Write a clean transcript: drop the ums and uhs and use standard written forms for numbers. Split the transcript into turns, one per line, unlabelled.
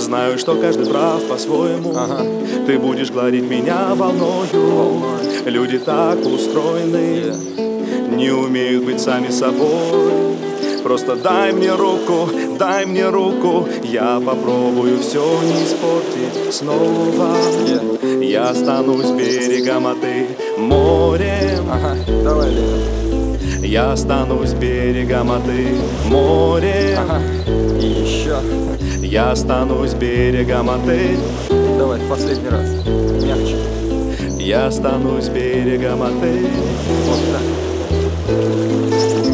знаю, что каждый прав по-своему. Ты будешь гладить меня волною. Люди так устроены, не умеют быть сами собой. Просто дай мне руку, я попробую все не испортить снова. Я останусь берегом, а ты морем.
Давай, Лена.
Я останусь берегом, а ты морем.
И еще.
Я останусь берегом, а ты.
Давай, в последний раз. Мягче.
Я останусь берегом, а ты.
Вот так.